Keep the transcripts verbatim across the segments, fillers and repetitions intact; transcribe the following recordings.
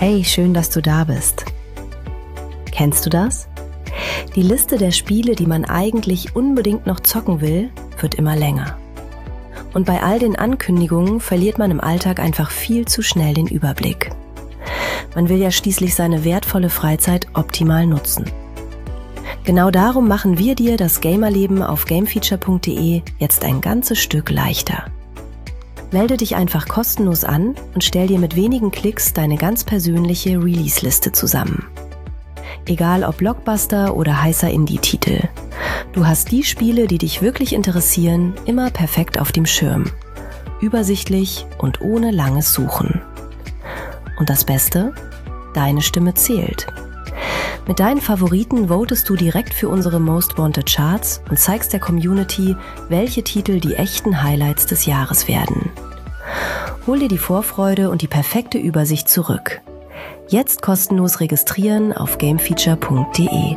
Hey, schön, dass du da bist. Kennst du das? Die Liste der Spiele, die man eigentlich unbedingt noch zocken will, wird immer länger. Und bei all den Ankündigungen verliert man im Alltag einfach viel zu schnell den Überblick. Man will ja schließlich seine wertvolle Freizeit optimal nutzen. Genau darum machen wir dir das Gamerleben auf gamefeature punkt de jetzt ein ganzes Stück leichter. Melde dich einfach kostenlos an und stell dir mit wenigen Klicks deine ganz persönliche Release-Liste zusammen. Egal ob Blockbuster oder heißer Indie-Titel. Du hast die Spiele, die dich wirklich interessieren, immer perfekt auf dem Schirm. Übersichtlich und ohne langes Suchen. Und das Beste? Deine Stimme zählt. Mit deinen Favoriten votest du direkt für unsere Most Wanted Charts und zeigst der Community, welche Titel die echten Highlights des Jahres werden. Hol dir die Vorfreude und die perfekte Übersicht zurück. Jetzt kostenlos registrieren auf gamefeature punkt de.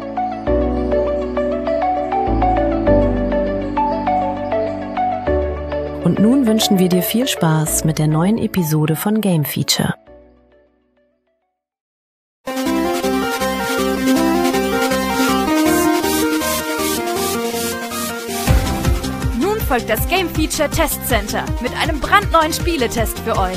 Und nun wünschen wir dir viel Spaß mit der neuen Episode von Game Feature. Folgt das Game Feature Test Center mit einem brandneuen Spieletest für euch.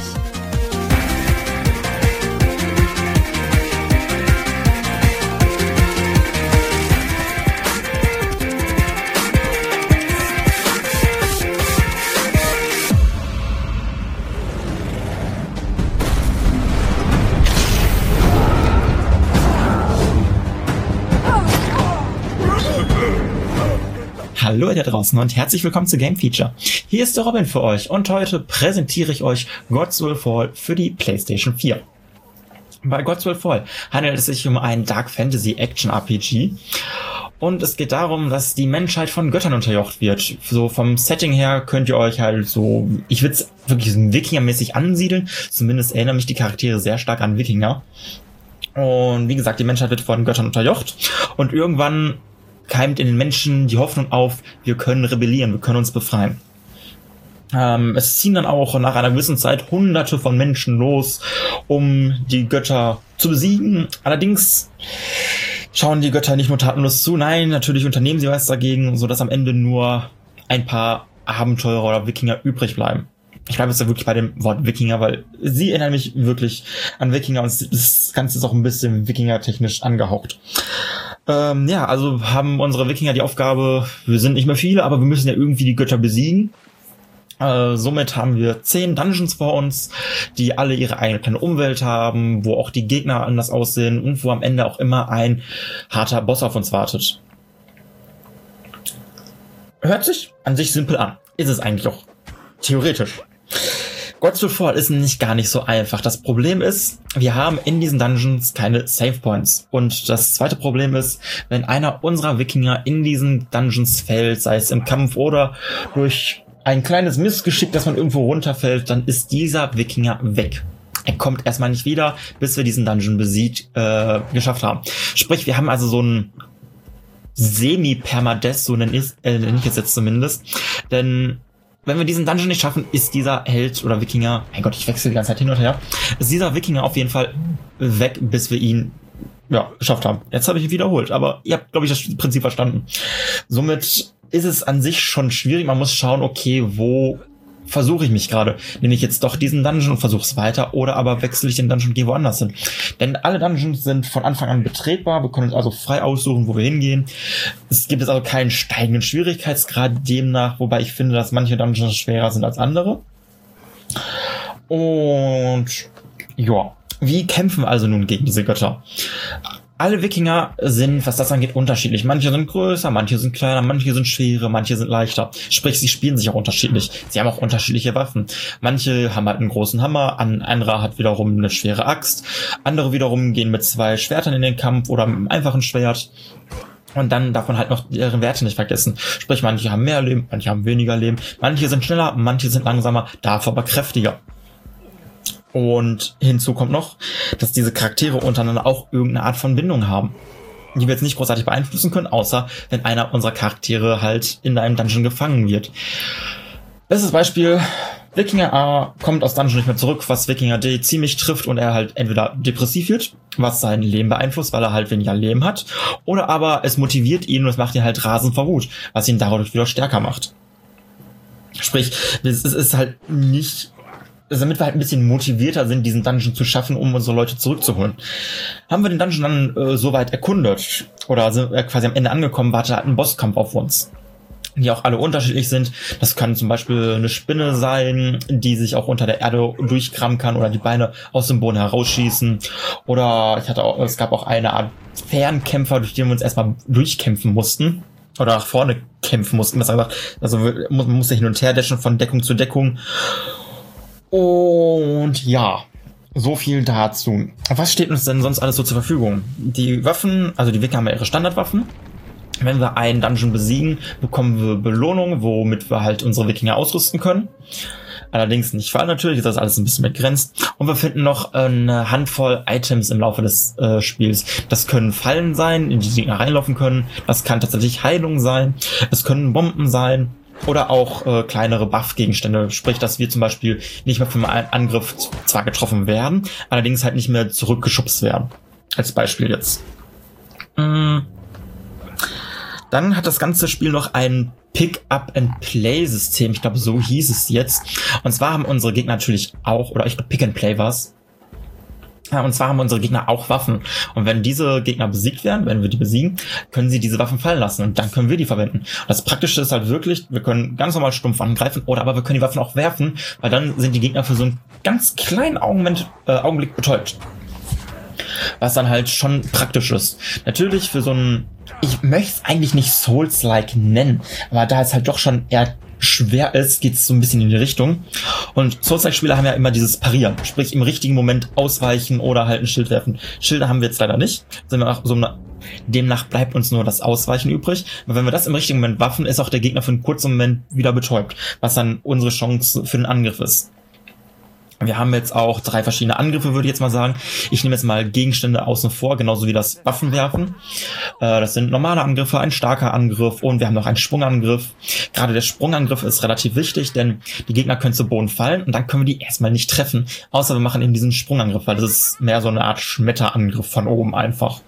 Hallo ihr da draußen und herzlich willkommen zu Game Feature. Hier ist der Robin für euch und heute präsentiere ich euch Gods Will Fall für die PlayStation vier. Bei Gods Will Fall handelt es sich um ein Dark Fantasy Action R P G und es geht darum, dass die Menschheit von Göttern unterjocht wird. So vom Setting her könnt ihr euch halt so, ich würde es wirklich so Wikinger-mäßig ansiedeln, zumindest erinnern mich die Charaktere sehr stark an Wikinger. Und wie gesagt, die Menschheit wird von Göttern unterjocht und irgendwann keimt in den Menschen die Hoffnung auf, wir können rebellieren, wir können uns befreien. Ähm, es ziehen dann auch nach einer gewissen Zeit Hunderte von Menschen los, um die Götter zu besiegen. Allerdings schauen die Götter nicht nur tatenlos zu, nein, natürlich unternehmen sie was dagegen, sodass am Ende nur ein paar Abenteurer oder Wikinger übrig bleiben. Ich bleibe jetzt da wirklich bei dem Wort Wikinger, weil sie erinnern mich wirklich an Wikinger und das Ganze ist auch ein bisschen Wikinger-technisch angehaucht. Ähm, ja, also haben unsere Wikinger die Aufgabe, wir sind nicht mehr viele, aber wir müssen ja irgendwie die Götter besiegen. Äh, somit haben wir zehn Dungeons vor uns, die alle ihre eigene kleine Umwelt haben, wo auch die Gegner anders aussehen und wo am Ende auch immer ein harter Boss auf uns wartet. Hört sich an sich simpel an. Ist es eigentlich auch theoretisch. Gods Will Fall ist nicht gar nicht so einfach. Das Problem ist, wir haben in diesen Dungeons keine Save Points. Und das zweite Problem ist, wenn einer unserer Wikinger in diesen Dungeons fällt, sei es im Kampf oder durch ein kleines Missgeschick, dass man irgendwo runterfällt, dann ist dieser Wikinger weg. Er kommt erstmal nicht wieder, bis wir diesen Dungeon besiegt, äh, geschafft haben. Sprich, wir haben also so ein Semi-Permadeath, so nenne ich, äh, nenn ich es jetzt zumindest. Denn wenn wir diesen Dungeon nicht schaffen, ist dieser Held oder Wikinger, mein Gott, ich wechsle die ganze Zeit hin und her, ist dieser Wikinger auf jeden Fall weg, bis wir ihn ja geschafft haben. Jetzt habe ich ihn wiederholt, aber ihr habt, glaube ich, das Prinzip verstanden. Somit ist es an sich schon schwierig. Man muss schauen, okay, wo versuche ich mich gerade? Nehme ich jetzt doch diesen Dungeon und versuche es weiter oder aber wechsle ich den Dungeon und gehe woanders hin? Denn alle Dungeons sind von Anfang an betretbar. Wir können uns also frei aussuchen, wo wir hingehen. Es gibt jetzt also keinen steigenden Schwierigkeitsgrad demnach, wobei ich finde, dass manche Dungeons schwerer sind als andere. Und ja, wie kämpfen wir also nun gegen diese Götter? Alle Wikinger sind, was das angeht, unterschiedlich. Manche sind größer, manche sind kleiner, manche sind schwerer, manche sind leichter. Sprich, sie spielen sich auch unterschiedlich. Sie haben auch unterschiedliche Waffen. Manche haben halt einen großen Hammer, ein anderer hat wiederum eine schwere Axt. Andere wiederum gehen mit zwei Schwertern in den Kampf oder mit einem einfachen Schwert. Und dann darf man halt noch ihre Werte nicht vergessen. Sprich, manche haben mehr Leben, manche haben weniger Leben. Manche sind schneller, manche sind langsamer, dafür aber kräftiger. Und hinzu kommt noch, dass diese Charaktere untereinander auch irgendeine Art von Bindung haben, die wir jetzt nicht großartig beeinflussen können, außer wenn einer unserer Charaktere halt in einem Dungeon gefangen wird. Bestes Beispiel Wikinger A kommt aus Dungeon nicht mehr zurück, was Wikinger D ziemlich trifft und er halt entweder depressiv wird, was sein Leben beeinflusst, weil er halt weniger Leben hat, oder aber es motiviert ihn und es macht ihn halt rasend vor Wut, was ihn dadurch wieder stärker macht. Sprich, es ist halt nicht, also damit wir halt ein bisschen motivierter sind, diesen Dungeon zu schaffen, um unsere Leute zurückzuholen. Haben wir den Dungeon dann äh, soweit erkundet oder sind wir quasi am Ende angekommen, wartet halt ein Bosskampf auf uns, die auch alle unterschiedlich sind. Das kann zum Beispiel eine Spinne sein, die sich auch unter der Erde durchkramen kann oder die Beine aus dem Boden herausschießen. Oder ich hatte auch, es gab auch eine Art Fernkämpfer, durch den wir uns erstmal durchkämpfen mussten. Oder nach vorne kämpfen mussten, besser gesagt. Also man musste hin und her dashen von Deckung zu Deckung. Und ja, so viel dazu. Was steht uns denn sonst alles so zur Verfügung? Die Waffen, also die Wikinger haben ja ihre Standardwaffen. Wenn wir einen Dungeon besiegen, bekommen wir Belohnung, womit wir halt unsere Wikinger ausrüsten können. Allerdings nicht für alle natürlich, ist das alles ein bisschen begrenzt. Und wir finden noch eine Handvoll Items im Laufe des äh, Spiels. Das können Fallen sein, in die die Gegner reinlaufen können. Das kann tatsächlich Heilung sein. Es können Bomben sein. Oder auch äh, kleinere Buff-Gegenstände. Sprich, dass wir zum Beispiel nicht mehr für einen Angriff zwar getroffen werden, allerdings halt nicht mehr zurückgeschubst werden. Als Beispiel jetzt. Mm. Dann hat das ganze Spiel noch ein Pick-up-and-Play-System. Ich glaube, so hieß es jetzt. Und zwar haben unsere Gegner natürlich auch, oder ich glaube, Pick-and-Play war es. Ja, und zwar haben unsere Gegner auch Waffen. Und wenn diese Gegner besiegt werden, wenn wir die besiegen, können sie diese Waffen fallen lassen. Und dann können wir die verwenden. Und das Praktische ist halt wirklich, wir können ganz normal stumpf angreifen, oder aber wir können die Waffen auch werfen, weil dann sind die Gegner für so einen ganz kleinen Augenblick, äh, Augenblick betäubt. Was dann halt schon praktisch ist. Natürlich für so ein, ich möchte es eigentlich nicht Souls-like nennen, aber da es halt doch schon eher schwer ist, geht es so ein bisschen in die Richtung. Und Souls-like-Spieler haben ja immer dieses Parieren, sprich im richtigen Moment ausweichen oder halt ein Schild werfen. Schilder haben wir jetzt leider nicht. Sind wir auch so eine, demnach bleibt uns nur das Ausweichen übrig. Aber wenn wir das im richtigen Moment waffen, ist auch der Gegner für einen kurzen Moment wieder betäubt, was dann unsere Chance für den Angriff ist. Wir haben jetzt auch drei verschiedene Angriffe, würde ich jetzt mal sagen. Ich nehme jetzt mal Gegenstände außen vor, genauso wie das Waffenwerfen. Äh, das sind normale Angriffe, ein starker Angriff und wir haben noch einen Sprungangriff. Gerade der Sprungangriff ist relativ wichtig, denn die Gegner können zu Boden fallen und dann können wir die erstmal nicht treffen. Außer wir machen eben diesen Sprungangriff, weil das ist mehr so eine Art Schmetterangriff von oben einfach.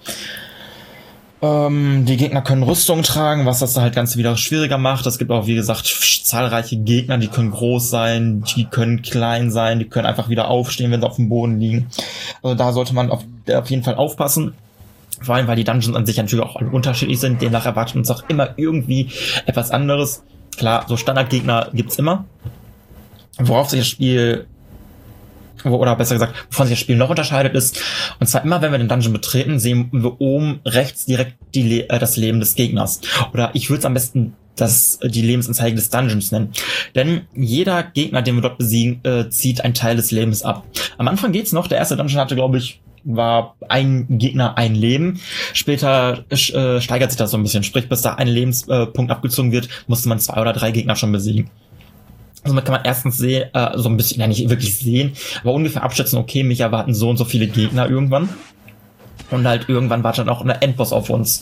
Ähm, die Gegner können Rüstung tragen, was das halt ganz wieder schwieriger macht. Es gibt auch, wie gesagt, zahlreiche Gegner, die können groß sein, die können klein sein, die können einfach wieder aufstehen, wenn sie auf dem Boden liegen. Also da sollte man auf, auf jeden Fall aufpassen. Vor allem, weil die Dungeons an sich natürlich auch unterschiedlich sind. Demnach erwartet uns auch immer irgendwie etwas anderes. Klar, so Standardgegner gibt's immer. Worauf sich das Spiel oder besser gesagt, wovon sich das Spiel noch unterscheidet ist, und zwar immer, wenn wir den Dungeon betreten, sehen wir oben rechts direkt die Le- äh, das Leben des Gegners. Oder ich würde es am besten das, die Lebensanzeige des Dungeons nennen. Denn jeder Gegner, den wir dort besiegen, äh, zieht einen Teil des Lebens ab. Am Anfang geht's noch, der erste Dungeon hatte, glaube ich, war ein Gegner ein Leben. Später äh, steigert sich das so ein bisschen. Sprich, bis da ein Lebenspunkt äh, abgezogen wird, musste man zwei oder drei Gegner schon besiegen. Somit kann man erstens sehen, äh, so ein bisschen, ja nicht wirklich sehen, aber ungefähr abschätzen, okay, mich erwarten so und so viele Gegner irgendwann. Und halt irgendwann wartet dann auch eine Endboss auf uns.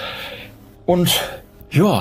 Und ja,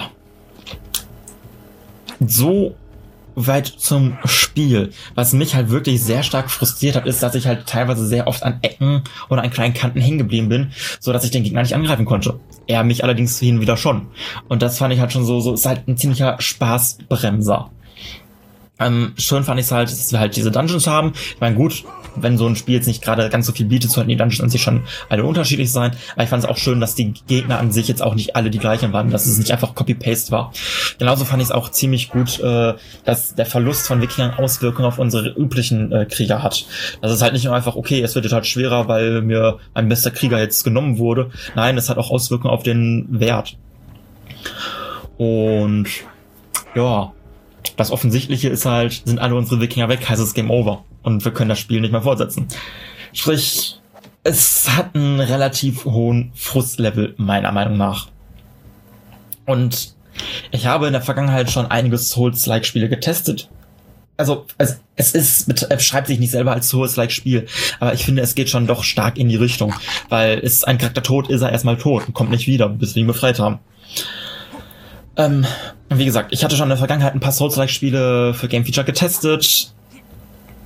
so weit zum Spiel. Was mich halt wirklich sehr stark frustriert hat, ist, dass ich halt teilweise sehr oft an Ecken oder an kleinen Kanten hängen geblieben bin, so dass ich den Gegner nicht angreifen konnte. Er mich allerdings hin wieder schon. Und das fand ich halt schon so, so ist halt ein ziemlicher Spaßbremser. Ähm, schön fand ich es halt, dass wir halt diese Dungeons haben. Ich meine, gut, wenn so ein Spiel jetzt nicht gerade ganz so viel bietet, sollten die Dungeons an sich schon alle unterschiedlich sein. Aber ich fand es auch schön, dass die Gegner an sich jetzt auch nicht alle die gleichen waren, dass es nicht einfach Copy-Paste war. Genauso fand ich es auch ziemlich gut, äh, dass der Verlust von Wikingern Auswirkungen auf unsere üblichen äh, Krieger hat. Das ist halt nicht nur einfach, okay, es wird jetzt halt schwerer, weil mir mein bester Krieger jetzt genommen wurde. Nein, es hat auch Auswirkungen auf den Wert. Und ja, das Offensichtliche ist halt, sind alle unsere Wikinger weg, heißt es Game Over. Und wir können das Spiel nicht mehr fortsetzen. Sprich, es hat einen relativ hohen Frustlevel, meiner Meinung nach. Und ich habe in der Vergangenheit schon einige Souls-like-Spiele getestet. Also, es, es ist, es beschreibt sich nicht selber als Souls-like-Spiel, aber ich finde, es geht schon doch stark in die Richtung. Weil ist ein Charakter tot, ist er erstmal tot und kommt nicht wieder, bis wir ihn befreit haben. Ähm, wie gesagt, ich hatte schon in der Vergangenheit ein paar Souls-like-Spiele für Game Feature getestet.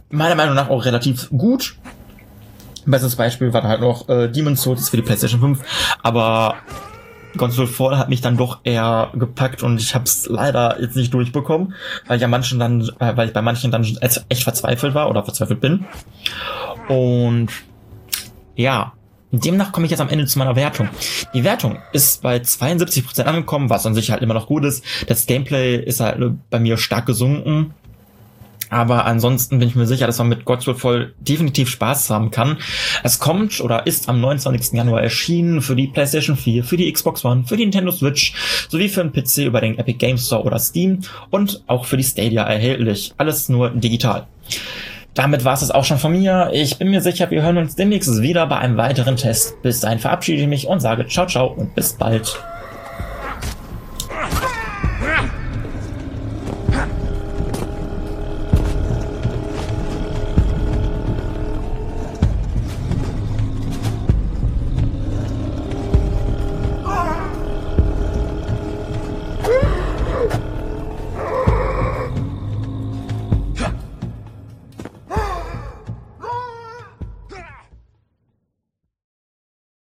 meiner Meinung nach auch relativ gut. Bestes Beispiel war halt noch äh, Demon's Souls für die PlayStation fünf, aber God's Will Fall hat mich dann doch eher gepackt und ich habe es leider jetzt nicht durchbekommen, weil ich ja manchen dann, äh, weil ich bei manchen dann echt verzweifelt war oder verzweifelt bin. Und ja, demnach komme ich jetzt am Ende zu meiner Wertung. Die Wertung ist bei zweiundsiebzig Prozent angekommen, was an sich halt immer noch gut ist. Das Gameplay ist halt bei mir stark gesunken. Aber ansonsten bin ich mir sicher, dass man mit God's Will Fall definitiv Spaß haben kann. Es kommt oder ist am neunundzwanzigsten Januar erschienen für die PlayStation vier, für die Xbox One, für die Nintendo Switch sowie für den P C über den Epic Games Store oder Steam und auch für die Stadia erhältlich. Alles nur digital. Damit war es das auch schon von mir. Ich bin mir sicher, wir hören uns demnächst wieder bei einem weiteren Test. Bis dahin verabschiede ich mich und sage ciao, ciao und bis bald.